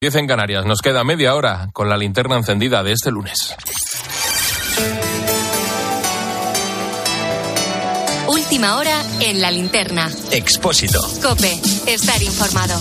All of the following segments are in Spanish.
10 en Canarias. Nos queda media hora con la linterna encendida de este lunes. Última hora en la linterna. Expósito. COPE. Estar informado.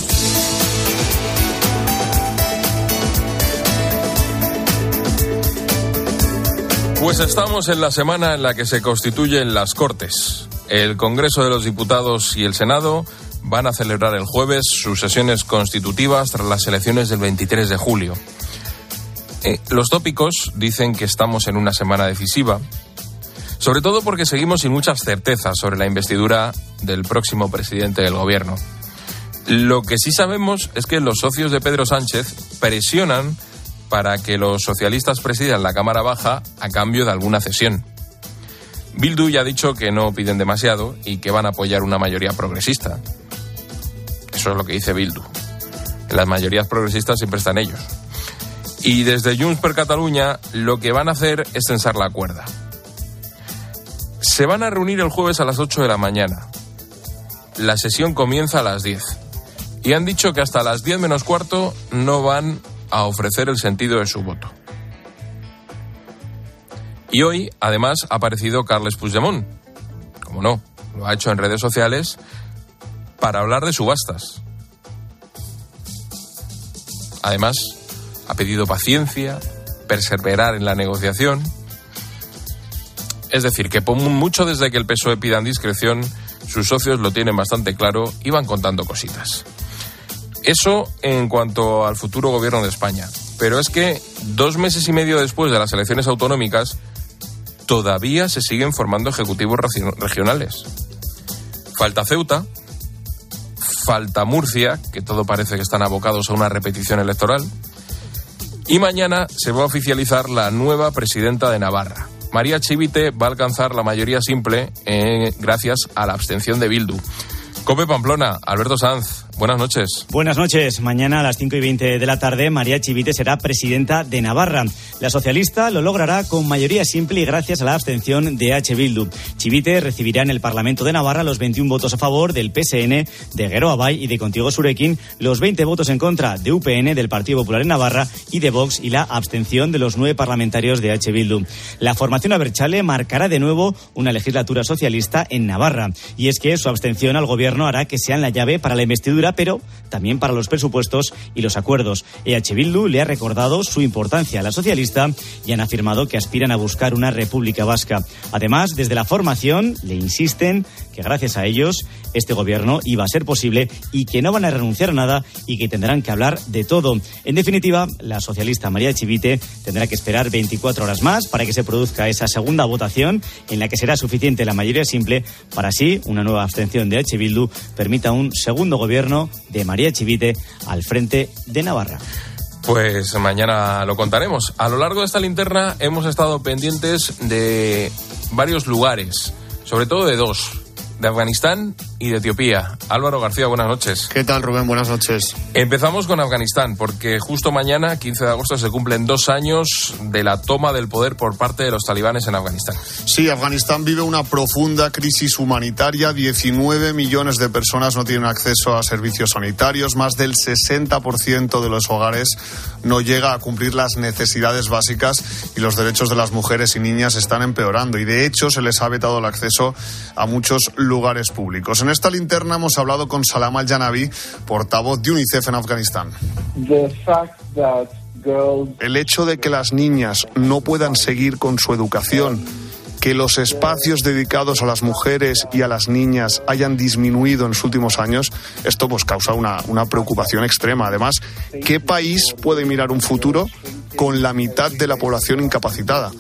Pues estamos en la semana en la que se constituyen las Cortes. El Congreso de los Diputados y el Senado van a celebrar el jueves sus sesiones constitutivas tras las elecciones del 23 de julio. Los tópicos dicen que estamos en una semana decisiva, sobre todo porque seguimos sin muchas certezas sobre la investidura del próximo presidente del gobierno. Lo que sí sabemos es que los socios de Pedro Sánchez presionan para que los socialistas presidan la Cámara Baja a cambio de alguna cesión. Bildu ya ha dicho que no piden demasiado y que van a apoyar una mayoría progresista. Eso es lo que dice Bildu. En las mayorías progresistas siempre están ellos. Y desde Junts per Catalunya lo que van a hacer es tensar la cuerda. Se van a reunir el jueves a las 8 de la mañana. La sesión comienza a las 10. Y han dicho que hasta las 10 menos cuarto no van a ofrecer el sentido de su voto. Y hoy, además, ha aparecido Carles Puigdemont. Como no, lo ha hecho en redes sociales para hablar de subastas. Además, ha pedido paciencia, perseverar en la negociación. Es decir, que por mucho desde que el PSOE pidan discreción, sus socios lo tienen bastante claro y van contando cositas. Eso en cuanto al futuro gobierno de España. Pero es que 2 meses y medio después de las elecciones autonómicas, todavía se siguen formando ejecutivos regionales. Falta Ceuta, falta Murcia, que todo parece que están abocados a una repetición electoral. Y mañana se va a oficializar la nueva presidenta de Navarra. María Chivite va a alcanzar la mayoría simple gracias a la abstención de Bildu. COPE Pamplona, Alberto Sanz, buenas noches. Buenas noches. Mañana a las 5:20 de la tarde, María Chivite será presidenta de Navarra. La socialista lo logrará con mayoría simple y gracias a la abstención de H. Bildu. Chivite recibirá en el Parlamento de Navarra los 21 votos a favor del PSN, de Geroa Bai y de Contigo Surekin, los 20 votos en contra de UPN, del Partido Popular en Navarra y de Vox, y la abstención de los 9 parlamentarios de H. Bildu. La formación Abertzale marcará de nuevo una legislatura socialista en Navarra. Y es que su abstención al gobierno hará que sean la llave para la investidura, pero también para los presupuestos y los acuerdos. EH Bildu le ha recordado su importancia a la socialista y han afirmado que aspiran a buscar una república vasca. Además, desde la formación le insisten que gracias a ellos este gobierno iba a ser posible y que no van a renunciar a nada y que tendrán que hablar de todo. En definitiva, la socialista María Chivite tendrá que esperar 24 horas más para que se produzca esa segunda votación en la que será suficiente la mayoría simple para así una nueva abstención de H. Bildu permita un segundo gobierno de María Chivite al frente de Navarra. Pues mañana lo contaremos. A lo largo de esta linterna hemos estado pendientes de varios lugares, sobre todo de 2, de Afganistán y de Etiopía. Álvaro García, buenas noches. ¿Qué tal, Rubén? Buenas noches. Empezamos con Afganistán, porque justo mañana, 15 de agosto, se cumplen 2 años de la toma del poder por parte de los talibanes en Afganistán. Sí, Afganistán vive una profunda crisis humanitaria. 19 millones de personas no tienen acceso a servicios sanitarios. Más del 60% de los hogares no llega a cumplir las necesidades básicas y los derechos de las mujeres y niñas están empeorando. Y de hecho se les ha vetado el acceso a muchos lugares públicos. En esta linterna hemos hablado con Salam Al-Janabi, portavoz de UNICEF en Afganistán. El hecho de que las niñas no puedan seguir con su educación, que los espacios dedicados a las mujeres y a las niñas hayan disminuido en los últimos años, esto pues causa una preocupación extrema. Además, ¿qué país puede mirar un futuro con la mitad de la población incapacitada?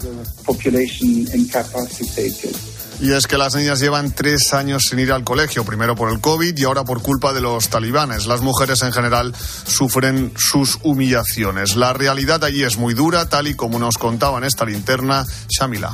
Y es que las niñas llevan 3 años sin ir al colegio, primero por el COVID y ahora por culpa de los talibanes. Las mujeres en general sufren sus humillaciones. La realidad allí es muy dura, tal y como nos contaba en esta linterna Shamila.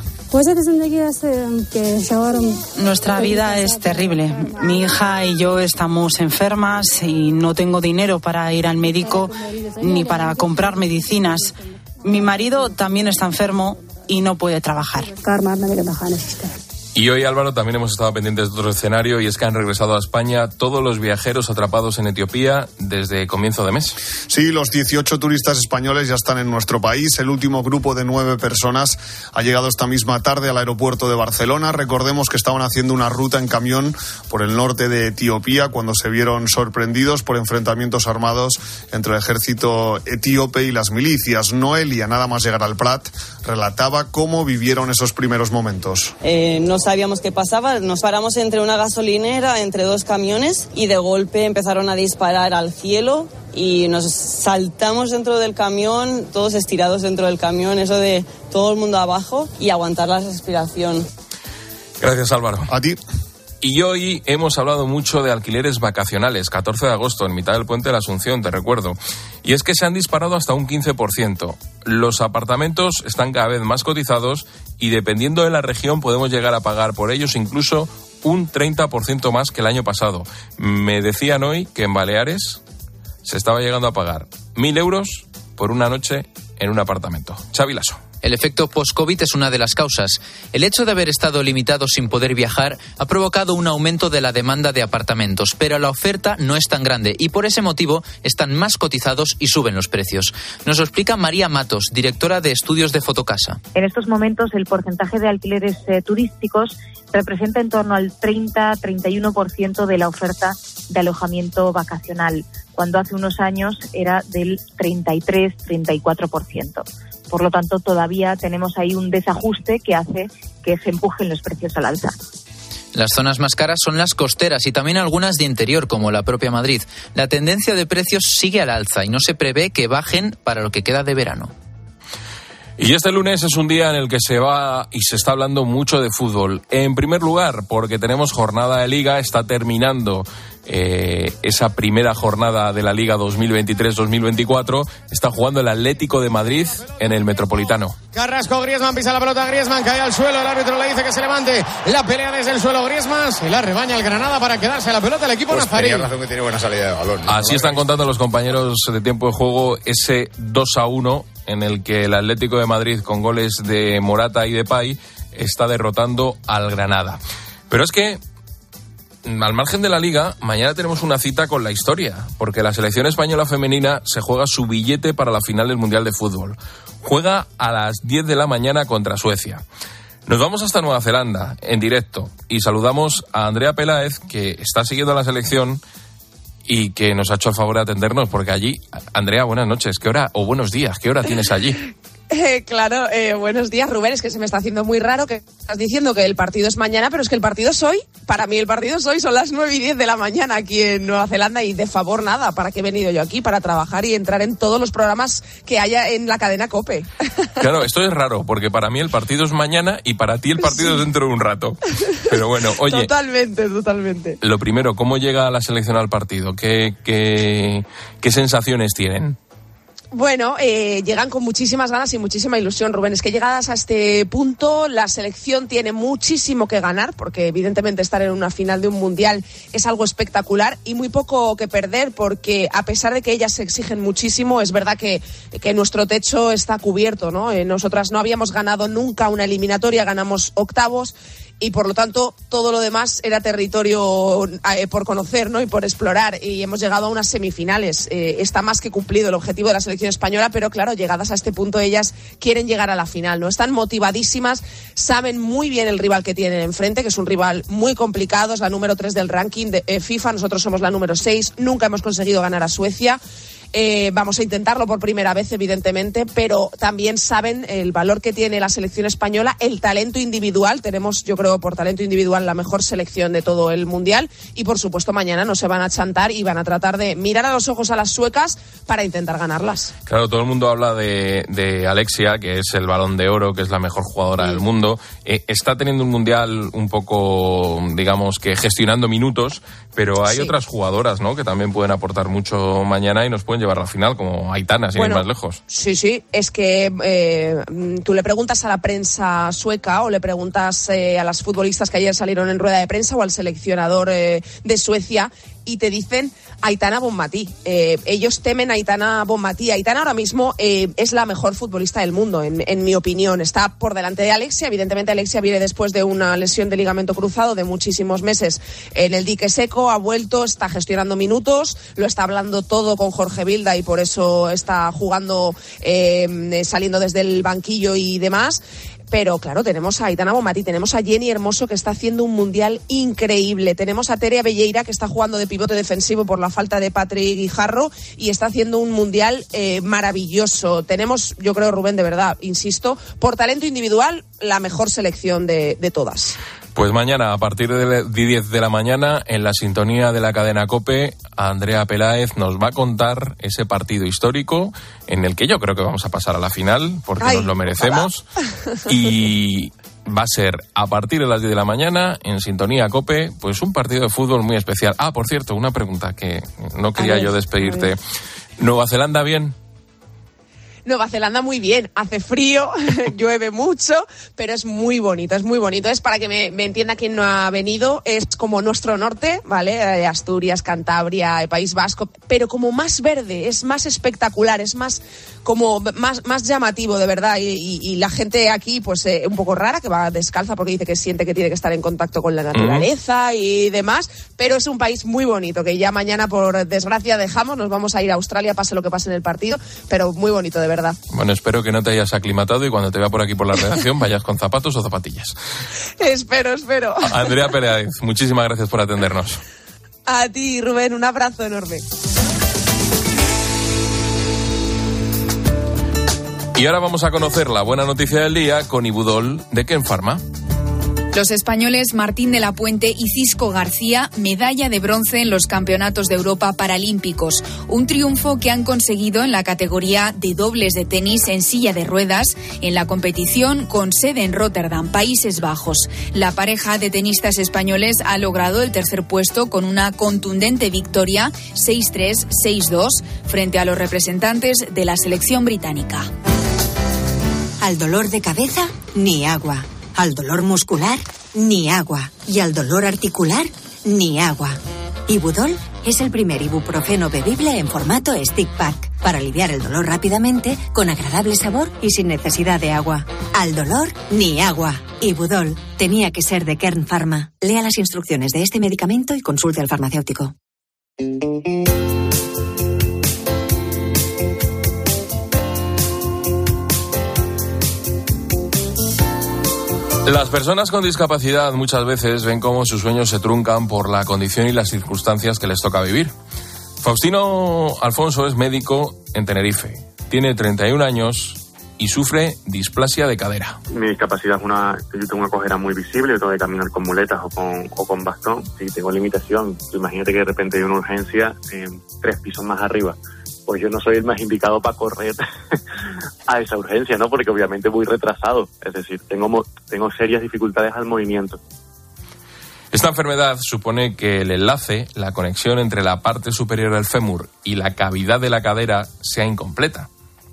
Nuestra vida es terrible. Mi hija y yo estamos enfermas y no tengo dinero para ir al médico ni para comprar medicinas. Mi marido también está enfermo y no puede trabajar. Y hoy, Álvaro, también hemos estado pendientes de otro escenario, y es que han regresado a España todos los viajeros atrapados en Etiopía desde comienzo de mes. Sí, los 18 turistas españoles ya están en nuestro país. El último grupo de 9 personas ha llegado esta misma tarde al aeropuerto de Barcelona. Recordemos que estaban haciendo una ruta en camión por el norte de Etiopía cuando se vieron sorprendidos por enfrentamientos armados entre el ejército etíope y las milicias. Noelia, nada más llegar al Prat, relataba cómo vivieron esos primeros momentos. No sabíamos qué pasaba, nos paramos entre una gasolinera, entre 2 camiones, y de golpe empezaron a disparar al cielo y nos saltamos dentro del camión, todos estirados dentro del camión, eso de todo el mundo abajo y aguantar la respiración. Gracias, Álvaro. A ti. Y hoy hemos hablado mucho de alquileres vacacionales, 14 de agosto, en mitad del Puente de la Asunción, te recuerdo. Y es que se han disparado hasta un 15%. Los apartamentos están cada vez más cotizados y dependiendo de la región podemos llegar a pagar por ellos incluso un 30% más que el año pasado. Me decían hoy que en Baleares se estaba llegando a pagar 1.000 euros por una noche en un apartamento. Xavi Lasso. El efecto post-COVID es una de las causas. El hecho de haber estado limitados sin poder viajar ha provocado un aumento de la demanda de apartamentos, pero la oferta no es tan grande y por ese motivo están más cotizados y suben los precios. Nos lo explica María Matos, directora de estudios de Fotocasa. En estos momentos el porcentaje de alquileres turísticos representa en torno al 30-31% de la oferta de alojamiento vacacional, cuando hace unos años era del 33-34%. Por lo tanto, todavía tenemos ahí un desajuste que hace que se empujen los precios al alza. Las zonas más caras son las costeras y también algunas de interior, como la propia Madrid. La tendencia de precios sigue al alza y no se prevé que bajen para lo que queda de verano. Y este lunes es un día en el que se va y se está hablando mucho de fútbol. En primer lugar, porque tenemos jornada de Liga, está terminando esa primera jornada de la Liga 2023-2024. Está jugando el Atlético de Madrid en el Metropolitano. Carrasco, Griezmann, pisa la pelota, Griezmann cae al suelo, el árbitro le dice que se levante, la pelea desde el suelo, Griezmann, se la rebaña el Granada para quedarse a la pelota el equipo nazarí. Tenía razón que tiene buena salida de balón. Así están contando los compañeros de tiempo de juego ese 2-1 en el que el Atlético de Madrid, con goles de Morata y Depay, está derrotando al Granada. Pero es que, al margen de la Liga, mañana tenemos una cita con la historia, porque la selección española femenina se juega su billete para la final del Mundial de Fútbol. Juega a las 10 de la mañana contra Suecia. Nos vamos hasta Nueva Zelanda, en directo, y saludamos a Andrea Peláez, que está siguiendo a la selección y que nos ha hecho el favor de atendernos, porque allí, Andrea, buenas noches, ¿qué hora, o buenos días, qué hora tienes allí? Claro, buenos días, Rubén. Es que se me está haciendo muy raro que estás diciendo que el partido es mañana, pero es que el partido es hoy. Para mí el partido es hoy, son las 9:10 de la mañana aquí en Nueva Zelanda y de favor nada, ¿para qué he venido yo aquí? Para trabajar y entrar en todos los programas que haya en la cadena COPE. Claro, esto es raro, porque para mí el partido es mañana y para ti el partido es dentro de un rato. Pero bueno, oye... Totalmente. Lo primero, ¿cómo llega la selección al partido? ¿Qué sensaciones tienen? Bueno, llegan con muchísimas ganas y muchísima ilusión, Rubén. Es que llegadas a este punto, la selección tiene muchísimo que ganar, porque evidentemente estar en una final de un mundial es algo espectacular y muy poco que perder, porque a pesar de que ellas se exigen muchísimo, es verdad que nuestro techo está cubierto, ¿no? Nosotras no habíamos ganado nunca una eliminatoria, ganamos octavos, y por lo tanto todo lo demás era territorio por conocer, ¿no? Y por explorar, y hemos llegado a unas semifinales. Está más que cumplido el objetivo de la selección española, pero claro, llegadas a este punto ellas quieren llegar a la final, ¿no? Están motivadísimas, saben muy bien el rival que tienen enfrente, que es un rival muy complicado, es la número 3 del ranking de FIFA, nosotros somos la número 6, nunca hemos conseguido ganar a Suecia. Vamos a intentarlo por primera vez, evidentemente, pero también saben el valor que tiene la selección española, el talento individual. Tenemos, yo creo, por talento individual la mejor selección de todo el mundial, y por supuesto mañana no se van a chantar y van a tratar de mirar a los ojos a las suecas para intentar ganarlas. Claro, todo el mundo habla de Alexia, que es el Balón de Oro, que es la mejor jugadora del mundo. Está teniendo un mundial un poco, digamos, que gestionando minutos, pero hay otras jugadoras, ¿no?, que también pueden aportar mucho mañana y nos pueden llevar a la final, como Aitana, sin ir más lejos. Sí, es que tú le preguntas a la prensa sueca o le preguntas a las futbolistas que ayer salieron en rueda de prensa o al seleccionador de Suecia, y te dicen Aitana Bonmatí. Ellos temen a Aitana Bonmatí. Aitana ahora mismo es la mejor futbolista del mundo, en mi opinión. Está por delante de Alexia. Evidentemente Alexia viene después de una lesión de ligamento cruzado de muchísimos meses en el dique seco, ha vuelto, está gestionando minutos, lo está hablando todo con Jorge Vilda y por eso está jugando, saliendo desde el banquillo y demás. Pero claro, tenemos a Aitana Bonmatí, tenemos a Jenny Hermoso, que está haciendo un mundial increíble, tenemos a Tere Abelleira, que está jugando de pivote defensivo por la falta de Patrick Guijarro y está haciendo un mundial maravilloso. Tenemos, yo creo, Rubén, de verdad, insisto, por talento individual, la mejor selección de todas. Pues mañana, a partir de 10 de la mañana, en la sintonía de la cadena COPE, Andrea Peláez nos va a contar ese partido histórico en el que yo creo que vamos a pasar a la final, porque nos lo merecemos. Y va a ser, a partir de las 10 de la mañana, en sintonía COPE, pues un partido de fútbol muy especial. Ah, por cierto, una pregunta que no quería yo despedirte. ¿Nueva Zelanda bien? Nueva Zelanda muy bien, hace frío, llueve mucho, pero es muy bonito, es muy bonito. Es para que me entienda quien no ha venido, es como nuestro norte, ¿vale? Asturias, Cantabria, País Vasco, pero como más verde, es más espectacular, es más como más llamativo, de verdad. Y la gente aquí, pues un poco rara, que va descalza porque dice que siente que tiene que estar en contacto con la naturaleza y demás, pero es un país muy bonito, que ya mañana, por desgracia, dejamos, nos vamos a ir a Australia, pase lo que pase en el partido, pero muy bonito, de verdad. Bueno, espero que no te hayas aclimatado y cuando te vea por aquí por la redacción vayas con zapatos o zapatillas. Espero. Andrea Peláez, muchísimas gracias por atendernos. A ti, Rubén, un abrazo enorme. Y ahora vamos a conocer la buena noticia del día con Ibudol de Ken Pharma. Los españoles Martín de la Puente y Cisco García, medalla de bronce en los Campeonatos de Europa Paralímpicos. Un triunfo que han conseguido en la categoría de dobles de tenis en silla de ruedas en la competición con sede en Rotterdam, Países Bajos. La pareja de tenistas españoles ha logrado el tercer puesto con una contundente victoria 6-3, 6-2 frente a los representantes de la selección británica. Al dolor de cabeza, ni agua. Al dolor muscular, ni agua. Y al dolor articular, ni agua. Ibudol es el primer ibuprofeno bebible en formato stick pack para aliviar el dolor rápidamente, con agradable sabor y sin necesidad de agua. Al dolor, ni agua. Ibudol tenía que ser de Kern Pharma. Lea las instrucciones de este medicamento y consulte al farmacéutico. Las personas con discapacidad muchas veces ven cómo sus sueños se truncan por la condición y las circunstancias que les toca vivir. Faustino Alfonso es médico en Tenerife. Tiene 31 años y sufre displasia de cadera. Mi discapacidad es yo tengo una cojera muy visible, yo tengo que caminar con muletas o con bastón. Si tengo limitación, imagínate que de repente hay una urgencia 3 pisos más arriba. Pues yo no soy el más indicado para correr a esa urgencia, ¿no? Porque obviamente voy retrasado. Es decir, tengo serias dificultades al movimiento. Esta enfermedad supone que el enlace, la conexión entre la parte superior del fémur y la cavidad de la cadera sea incompleta.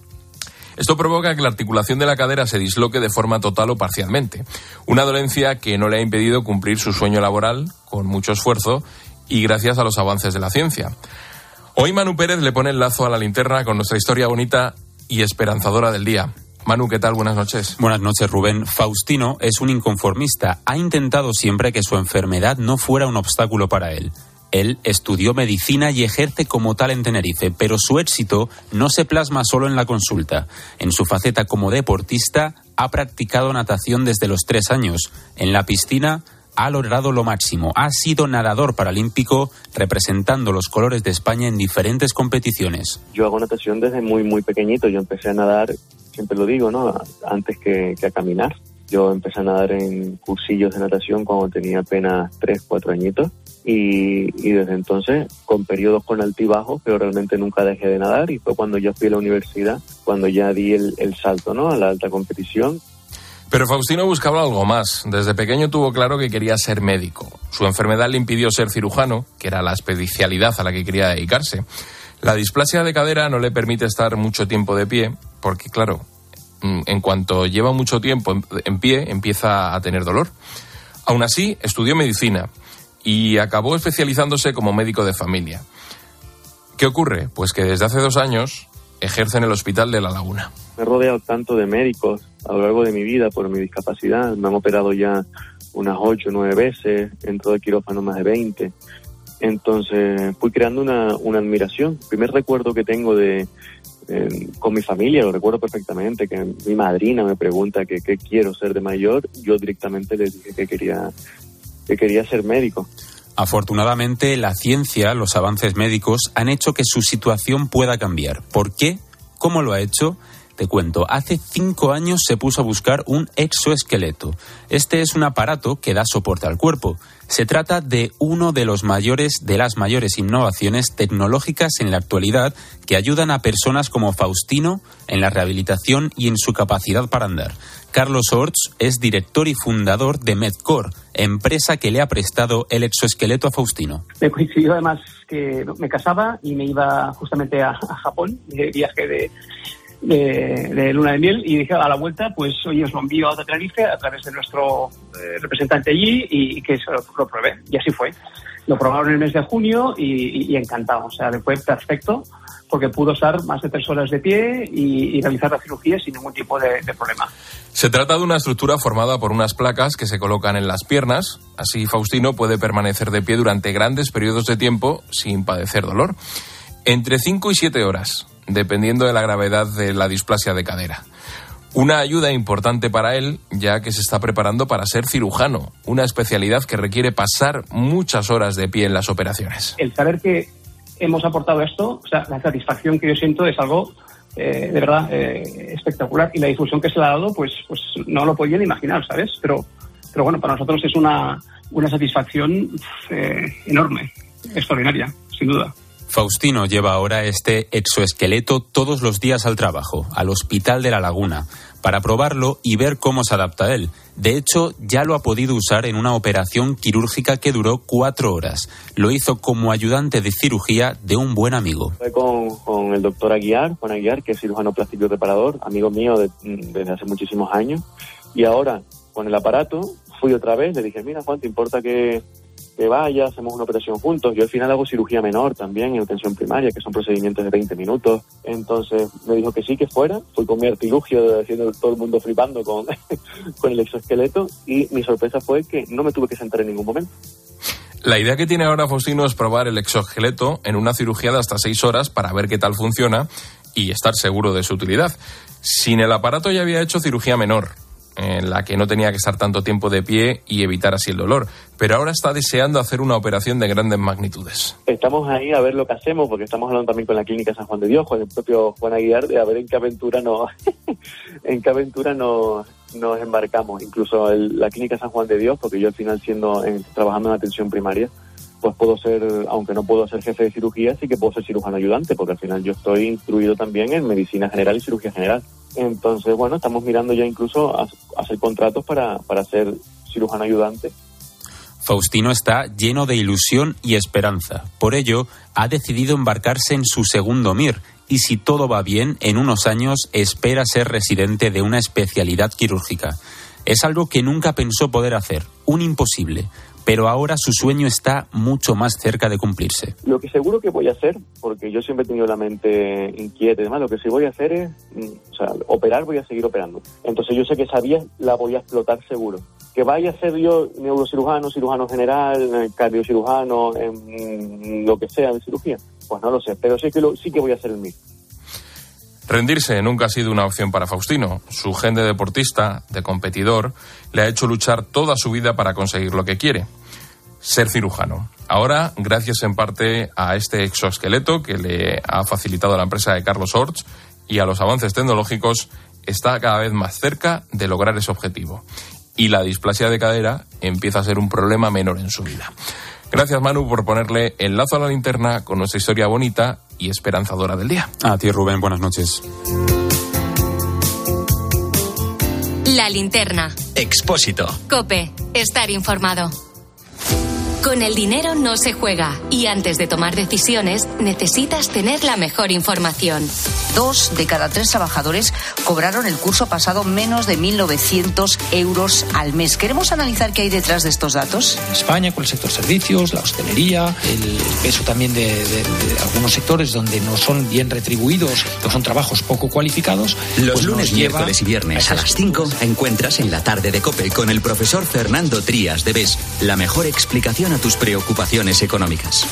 Esto provoca que la articulación de la cadera se disloque de forma total o parcialmente. Una dolencia que no le ha impedido cumplir su sueño laboral con mucho esfuerzo y gracias a los avances de la ciencia. Hoy Manu Pérez le pone el lazo a la linterna con nuestra historia bonita y esperanzadora del día. Manu, ¿qué tal? Buenas noches. Buenas noches, Rubén. Faustino es un inconformista. Ha intentado siempre que su enfermedad no fuera un obstáculo para él. Él estudió medicina y ejerce como tal en Tenerife, pero su éxito no se plasma solo en la consulta. En su faceta como deportista, ha practicado natación desde los 3 años. En la piscina ha logrado lo máximo. Ha sido nadador paralímpico representando los colores de España en diferentes competiciones. Yo hago natación desde muy, muy pequeñito. Yo empecé a nadar, siempre lo digo, ¿no? Antes que a caminar. Yo empecé a nadar en cursillos de natación cuando tenía apenas 3, 4 añitos. Y desde entonces, con periodos con altibajos, pero realmente nunca dejé de nadar. Y fue cuando yo fui a la universidad, cuando ya di el salto, ¿no? A la alta competición. Pero Faustino buscaba algo más. Desde pequeño tuvo claro que quería ser médico. Su enfermedad le impidió ser cirujano, que era la especialidad a la que quería dedicarse. La displasia de cadera no le permite estar mucho tiempo de pie, porque claro, en cuanto lleva mucho tiempo en pie, empieza a tener dolor. Aún así, estudió medicina y acabó especializándose como médico de familia. ¿Qué ocurre? Pues que desde hace 2 años ejerce en el Hospital de La Laguna. Me he rodeado tanto de médicos a lo largo de mi vida por mi discapacidad. Me han operado ya unas 8 o 9 veces, dentro del quirófano más de 20. Entonces fui creando una admiración. El primer recuerdo que tengo con mi familia, lo recuerdo perfectamente, que mi madrina me pregunta qué quiero ser de mayor. Yo directamente le dije que quería ser médico. Afortunadamente, la ciencia, los avances médicos, han hecho que su situación pueda cambiar. ¿Por qué? ¿Cómo lo ha hecho? Te cuento, hace 5 años se puso a buscar un exoesqueleto. Este es un aparato que da soporte al cuerpo. Se trata de uno de las mayores innovaciones tecnológicas en la actualidad que ayudan a personas como Faustino en la rehabilitación y en su capacidad para andar. Carlos Orts es director y fundador de Medcore, empresa que le ha prestado el exoesqueleto a Faustino. Me coincidió además que me casaba y me iba justamente a Japón, de viaje de luna de miel, y dije a la vuelta, pues oye, os lo envío a Tenerife a través de nuestro representante allí y que se lo pruebe. Y así fue. Lo probaron en el mes de junio y encantado. O sea, fue perfecto porque pudo estar más de 3 horas de pie y realizar la cirugía sin ningún tipo de problema. Se trata de una estructura formada por unas placas que se colocan en las piernas. Así Faustino puede permanecer de pie durante grandes periodos de tiempo sin padecer dolor. Entre 5 y 7 horas, dependiendo de la gravedad de la displasia de cadera. Una ayuda importante para él, ya que se está preparando para ser cirujano, una especialidad que requiere pasar muchas horas de pie en las operaciones. El saber que hemos aportado esto, o sea, la satisfacción que yo siento es algo de verdad espectacular, y la difusión que se le ha dado, pues no lo podía ni imaginar, ¿sabes? Pero bueno, para nosotros es una satisfacción enorme, extraordinaria, sin duda. Faustino lleva ahora este exoesqueleto todos los días al trabajo, al Hospital de La Laguna, para probarlo y ver cómo se adapta a él. De hecho, ya lo ha podido usar en una operación quirúrgica que duró 4 horas. Lo hizo como ayudante de cirugía de un buen amigo. Fue con el doctor Juan Aguiar, que es cirujano plástico y reparador, amigo mío desde hace muchísimos años. Y ahora, con el aparato, fui otra vez, le dije, mira Juan, ¿te importa que vaya, hacemos una operación juntos? Yo al final hago cirugía menor también en atención primaria, que son procedimientos de 20 minutos. Entonces me dijo que sí, que fuera. Fui con mi artilugio, haciendo todo el mundo flipando con el exoesqueleto, y mi sorpresa fue que no me tuve que sentar en ningún momento. La idea que tiene ahora Faustino es probar el exoesqueleto en una cirugía de hasta 6 horas para ver qué tal funciona y estar seguro de su utilidad. Sin el aparato ya había hecho cirugía menor, en la que no tenía que estar tanto tiempo de pie y evitar así el dolor. Pero ahora está deseando hacer una operación de grandes magnitudes. Estamos ahí a ver lo que hacemos, porque estamos hablando también con la Clínica San Juan de Dios, con el propio Juan Aguiar, de a ver en qué aventura nos embarcamos. Incluso la Clínica San Juan de Dios, porque yo al final trabajando en atención primaria, pues puedo ser, aunque no puedo ser jefe de cirugía, sí que puedo ser cirujano ayudante, porque al final yo estoy instruido también en medicina general y cirugía general. Entonces, bueno, estamos mirando ya incluso a hacer contratos para ser cirujano ayudante. Faustino está lleno de ilusión y esperanza. Por ello, ha decidido embarcarse en su segundo MIR, y si todo va bien, en unos años espera ser residente de una especialidad quirúrgica. Es algo que nunca pensó poder hacer, un imposible. Pero ahora su sueño está mucho más cerca de cumplirse. Lo que seguro que voy a hacer, porque yo siempre he tenido la mente inquieta y demás, lo que sí voy a hacer es, operar, voy a seguir operando. Entonces yo sé que esa vía la voy a explotar seguro. Que vaya a ser yo neurocirujano, cirujano general, cardiocirujano, lo que sea de cirugía, pues no lo sé, pero sí que voy a hacer el mío. Rendirse nunca ha sido una opción para Faustino. Su gen de deportista, de competidor, le ha hecho luchar toda su vida para conseguir lo que quiere: ser cirujano. Ahora, gracias en parte a este exoesqueleto que le ha facilitado la empresa de Carlos Orts y a los avances tecnológicos, está cada vez más cerca de lograr ese objetivo. Y la displasia de cadera empieza a ser un problema menor en su vida. Gracias, Manu, por ponerle el lazo a la linterna con nuestra historia bonita y esperanzadora del día. A ti, Rubén, buenas noches. La linterna. Expósito. COPE. Estar informado. Con el dinero no se juega, y antes de tomar decisiones necesitas tener la mejor información. 2 de cada 3 trabajadores cobraron el curso pasado menos de 1.900 euros al mes. Queremos analizar qué hay detrás de estos datos. En España, con el sector servicios, la hostelería, el peso también de algunos sectores donde no son bien retribuidos, que son trabajos poco cualificados. Los pues lunes, miércoles y viernes a las 5 encuentras en la tarde de COPE con el profesor Fernando Trías de BES la mejor explicación a tus preocupaciones económicas.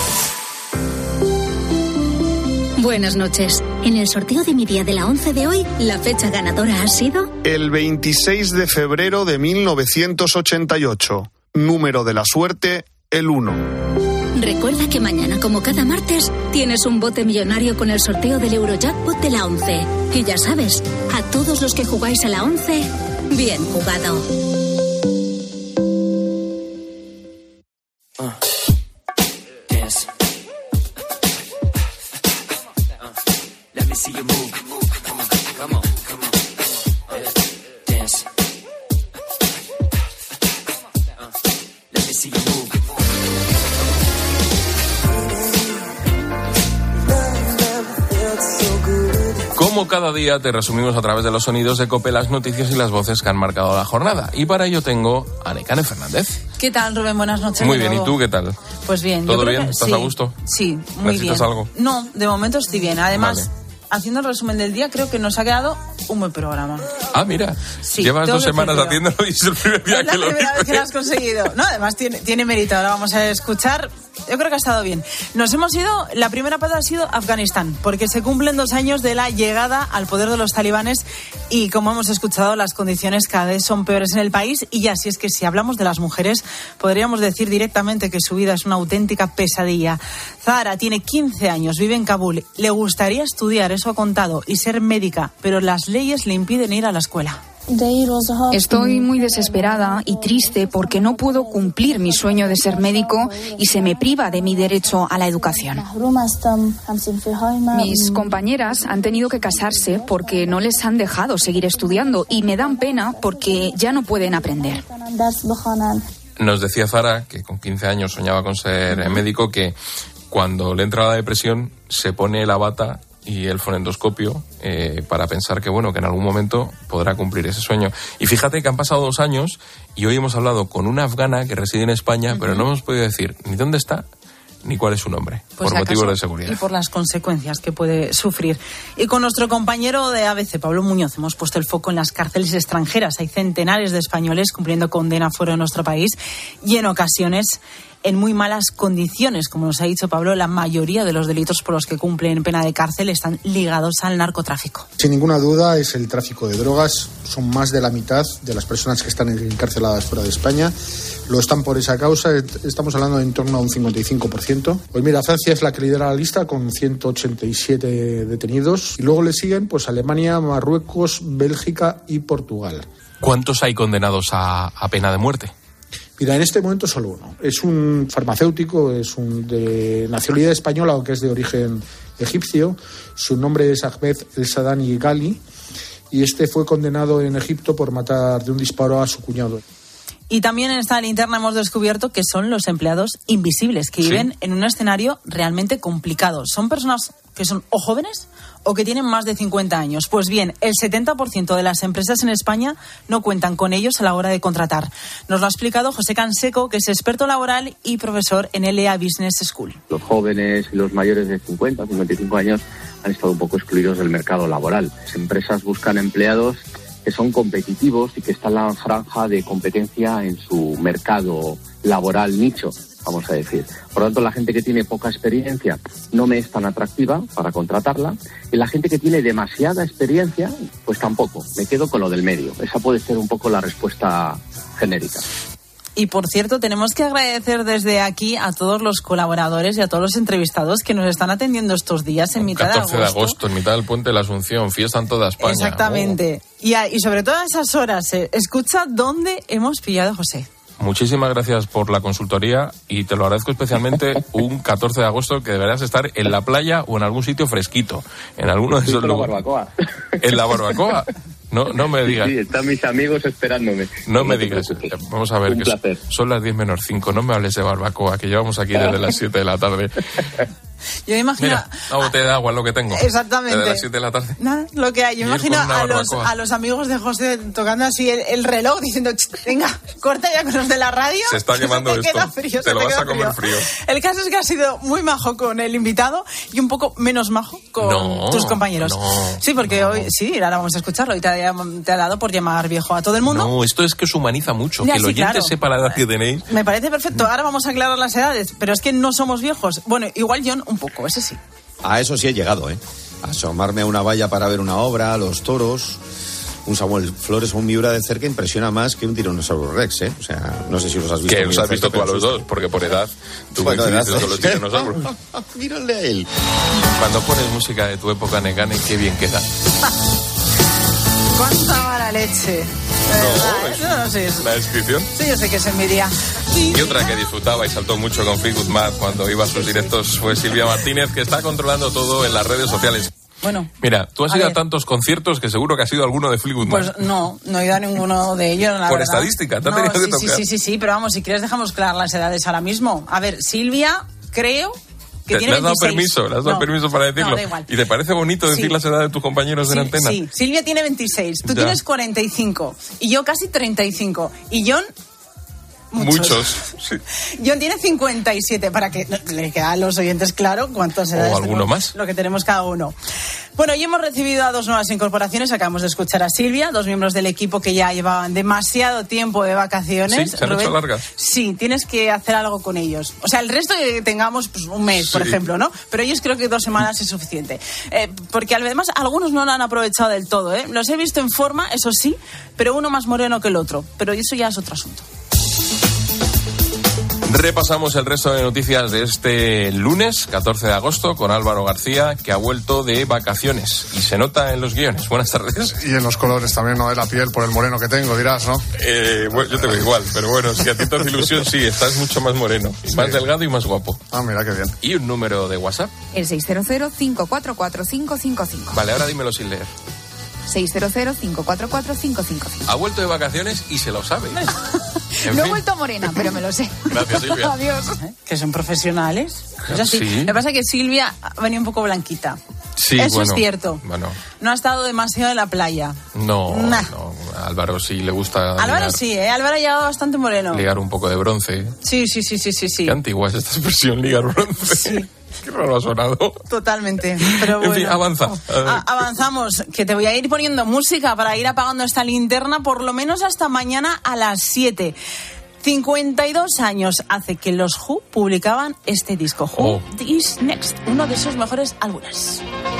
Buenas noches. En el sorteo de mi día de la 11 de hoy, la fecha ganadora ha sido... El 26 de febrero de 1988. Número de la suerte, el 1. Recuerda que mañana, como cada martes, tienes un bote millonario con el sorteo del Eurojackpot de la 11. Y ya sabes, a todos los que jugáis a la 11, bien jugado. Como cada día te resumimos a través de los sonidos de COPE las noticias y las voces que han marcado la jornada. Y para ello tengo a Nekane Fernández. ¿Qué tal, Rubén? Buenas noches. Muy bien, ¿y tú qué tal? Pues bien. ¿Todo bien? ¿Estás a gusto? Sí, muy bien. ¿Necesitas algo? No, de momento estoy bien. Además, vale. Haciendo el resumen del día, creo que nos ha quedado un buen programa. Ah, mira. Sí, llevas 2 semanas haciéndolo y es el primer día que lo dices. Es la primera vez que lo has conseguido. No, además tiene mérito. Ahora vamos a escuchar. Yo creo que ha estado bien. Nos hemos ido, la primera pata ha sido Afganistán, porque se cumplen 2 años de la llegada al poder de los talibanes y, como hemos escuchado, las condiciones cada vez son peores en el país. Y ya, si es que si hablamos de las mujeres, podríamos decir directamente que su vida es una auténtica pesadilla. Zahara tiene 15 años, vive en Kabul, le gustaría estudiar, eso ha contado, y ser médica, pero las leyes le impiden ir a la escuela. Estoy muy desesperada y triste porque no puedo cumplir mi sueño de ser médico y se me priva de mi derecho a la educación. Mis compañeras han tenido que casarse porque no les han dejado seguir estudiando y me dan pena porque ya no pueden aprender. Nos decía Zahara, que con 15 años soñaba con ser médico, que cuando le entra la depresión se pone la bata y el fonendoscopio para pensar que, bueno, que en algún momento podrá cumplir ese sueño. Y fíjate que han pasado 2 años y hoy hemos hablado con una afgana que reside en España, pero no hemos podido decir ni dónde está ni cuál es su nombre, pues por motivos de seguridad. Y por las consecuencias que puede sufrir. Y con nuestro compañero de ABC, Pablo Muñoz, hemos puesto el foco en las cárceles extranjeras. Hay centenares de españoles cumpliendo condena fuera de nuestro país y en ocasiones en muy malas condiciones. Como nos ha dicho Pablo, la mayoría de los delitos por los que cumplen pena de cárcel están ligados al narcotráfico. Sin ninguna duda es el tráfico de drogas. Son más de la mitad de las personas que están encarceladas fuera de España. Lo están por esa causa. Estamos hablando de en torno a un 55%. Pues mira, Francia es la que lidera la lista con 187 detenidos. Y luego le siguen pues Alemania, Marruecos, Bélgica y Portugal. ¿Cuántos hay condenados a pena de muerte? Mira, en este momento solo uno. Es un farmacéutico, es de nacionalidad española, aunque es de origen egipcio. Su nombre es Ahmed El Sadani Ghali y este fue condenado en Egipto por matar de un disparo a su cuñado. Y también en esta linterna hemos descubierto que son los empleados invisibles, que viven en un escenario realmente complicado. Son personas que son o jóvenes o que tienen más de 50 años. Pues bien, el 70% de las empresas en España no cuentan con ellos a la hora de contratar. Nos lo ha explicado José Canseco, que es experto laboral y profesor en LEA Business School. Los jóvenes y los mayores de 50, 55 años han estado un poco excluidos del mercado laboral. Las empresas buscan empleados que son competitivos y que están en la franja de competencia en su mercado laboral nicho, vamos a decir. Por lo tanto, la gente que tiene poca experiencia no me es tan atractiva para contratarla, y la gente que tiene demasiada experiencia, pues tampoco. Me quedo con lo del medio. Esa puede ser un poco la respuesta genérica. Y, por cierto, tenemos que agradecer desde aquí a todos los colaboradores y a todos los entrevistados que nos están atendiendo estos días en mitad de agosto. 14 de agosto, en mitad del Puente de la Asunción, fiesta en toda España. Exactamente. Y sobre todo a esas horas, escucha dónde hemos pillado a José. Muchísimas gracias por la consultoría y te lo agradezco especialmente un 14 de agosto que deberás estar en la playa o en algún sitio fresquito, en alguno de esos lugares. Barbacoa. ¿En la barbacoa? No me digas. Sí, están mis amigos esperándome. No me digas. Vamos a ver, un placer. Son las 10 menos 5. No me hables de barbacoa, que llevamos aquí desde las 7 de la tarde. Yo imagino... Mira, una botella de agua es lo que tengo. Exactamente. Desde las 7 de la tarde. Nada, lo que hay. Yo imagino a los amigos de José tocando así el reloj, diciendo, venga, corta ya con los de la radio. Se está quemando esto. Queda frío, te lo vas a comer frío. El caso es que ha sido muy majo con el invitado y un poco menos majo con tus compañeros. Sí, porque hoy, sí, ahora vamos a escucharlo y te ha dado por llamar viejo a todo el mundo. No, esto es que os humaniza mucho, ya, que el oyente sepa la edad que tenéis. Me parece perfecto. Ahora vamos a aclarar las edades, pero es que no somos viejos. Bueno, igual John un poco, ese sí. A eso sí he llegado, ¿eh? A asomarme a una valla para ver una obra, los toros. Un Samuel Flores o un Miura de cerca impresiona más que un Tiranosaurio Rex, ¿eh? O sea, no sé si los has visto. Que los has visto tú a los dos, porque por edad tú coincides con los tiranosaurios. Mírale a él. Cuando pones música de tu época, Nekane, qué bien queda. ¡Cuánta mala leche! No sé. ¿La descripción? Sí, yo sé que es envidia. Y otra que disfrutaba y saltó mucho con Fleetwood Mac cuando iba a sus directos fue Silvia Martínez, que está controlando todo en las redes sociales. Bueno, mira, tú has ido a tantos conciertos que seguro que has ido a alguno de Fleetwood Mac. Pues no he ido a ninguno de ellos, la Por verdad. Estadística, te ha tenido que tocar. Sí, pero vamos, si quieres dejamos claras las edades ahora mismo. A ver, Silvia, creo que tiene 26. Le has dado permiso para decirlo. No, da igual. ¿Y te parece bonito decir las edades de tus compañeros de la antena? Sí, Silvia tiene 26, tú tienes 45 y yo casi 35 y John... Muchos. Sí. John tiene 57, para que le quede a los oyentes claro cuántas edades o alguno más. Lo que tenemos cada uno. Bueno, hoy hemos recibido a 2 nuevas incorporaciones. Acabamos de escuchar a Silvia, 2 miembros del equipo que ya llevaban demasiado tiempo de vacaciones. Sí, se han hecho largas. Sí, tienes que hacer algo con ellos. O sea, el resto que tengamos pues, un mes, por ejemplo, ¿no? Pero ellos creo que 2 semanas es suficiente. Porque además algunos no lo han aprovechado del todo, ¿eh? Los he visto en forma, eso sí, pero uno más moreno que el otro. Pero eso ya es otro asunto. Repasamos el resto de noticias de este lunes, 14 de agosto, con Álvaro García, que ha vuelto de vacaciones y se nota en los guiones. Buenas tardes. Y en los colores también, ¿no? De la piel, por el moreno que tengo, dirás, ¿no? Bueno, yo te veo igual, pero bueno, si a ti te hace ilusión, sí, estás mucho más moreno, más delgado y más guapo. Ah, mira, qué bien. ¿Y un número de WhatsApp? El 600-544-555. Vale, ahora dímelo sin leer. 600-544-555. Ha vuelto de vacaciones y se lo sabe. No he vuelto morena, pero me lo sé. Gracias, Silvia. Adiós. Que son profesionales. Es así. Sí. Lo que pasa es que Silvia venía un poco blanquita. Sí, eso bueno, es cierto. Bueno. No ha estado demasiado en la playa. No. A Álvaro sí le gusta. Álvaro sí, ¿eh? Álvaro ha llegado bastante moreno. Ligar un poco de bronce. Sí. Qué antigua es esta expresión, ligar bronce. Sí. Qué raro ha sonado. Totalmente. Pero bueno. En fin, avanza. Avanzamos, que te voy a ir poniendo música para ir apagando esta linterna por lo menos hasta mañana a las 7. 52 años hace que los Who publicaban este disco, Who Is Next, uno de sus mejores álbumes.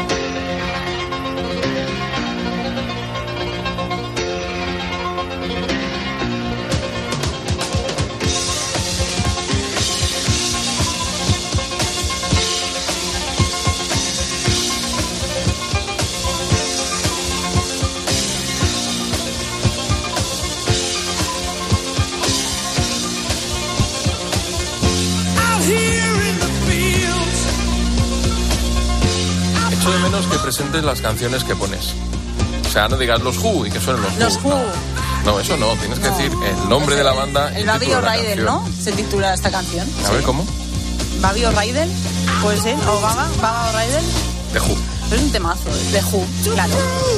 Echo de menos que presentes las canciones que pones. O sea, no digas los Who y que suenen los Who. No, eso no. Tienes que decir el nombre de la banda y el Babi título de la O'Ridel, canción. ¿no? Se titula esta canción. A ver, ¿cómo? Babi O'Ridel, puede ser, o Baba O'Ridel. The Who. Es un temazo, de Who, claro.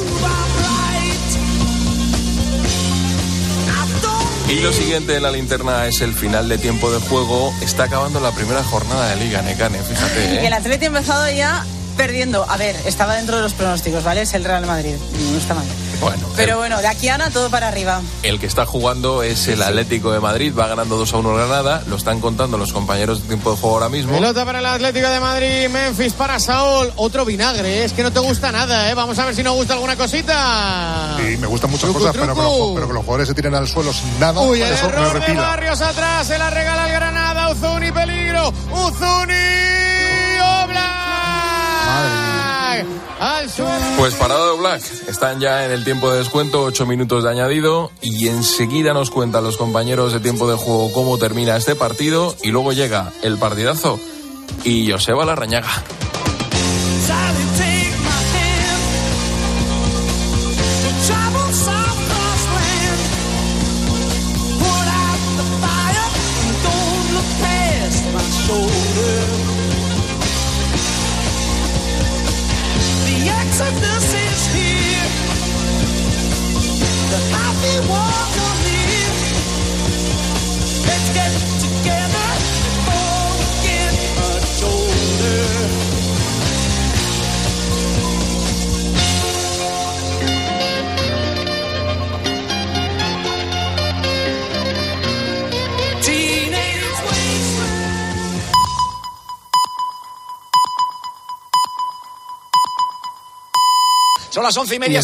Y lo siguiente en la linterna es el final de tiempo de juego. Está acabando la primera jornada de Liga, Nekane, fíjate, Y el Atleti ha empezado ya perdiendo. A ver, estaba dentro de los pronósticos, ¿vale? Es el Real Madrid, no está mal. Bueno, pero bueno, de aquí a Ana todo para arriba. El que está jugando es el Atlético de Madrid, va ganando 2-1 Granada, lo están contando los compañeros de tiempo de juego ahora mismo. Pelota para el Atlético de Madrid, Memphis para Saúl, otro vinagre, es que no te gusta nada, vamos a ver si nos gusta alguna cosita. Sí, me gustan muchas cosas, pero que los jugadores se tiren al suelo sin nada. Uy, por el eso error me de retiro. Barrios atrás, se la regala el Granada, Uzuni peligro, Uzuni Oblak. Al suelo. Pues parado de Black, están ya en el tiempo de descuento, 8 minutos de añadido y enseguida nos cuentan los compañeros de tiempo de juego cómo termina este partido y luego llega el partidazo y Joseba Larrañaga. las 11:30.